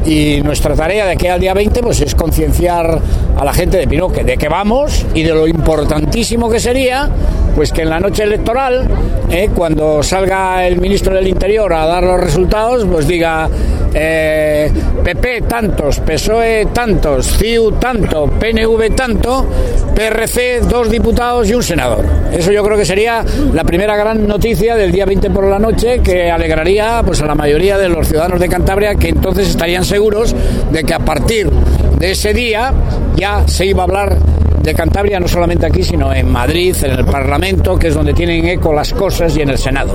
Y nuestra tarea de aquí al día 20 pues es concienciar a la gente de Pinoque de que vamos y de lo importantísimo que sería pues que en la noche electoral, cuando salga el ministro del Interior a dar los resultados, pues diga PP tantos, PSOE tantos, CiU tanto, PNV tanto, PRC 2 diputados y un senador. Eso yo creo que sería la primera gran noticia del día 20 por la noche, que alegraría pues a la mayoría de los ciudadanos de Cantabria, que entonces estarían seguros de que a partir de ese día ya se iba a hablar de Cantabria, no solamente aquí, sino en Madrid, en el Parlamento, que es donde tienen eco las cosas, y en el Senado.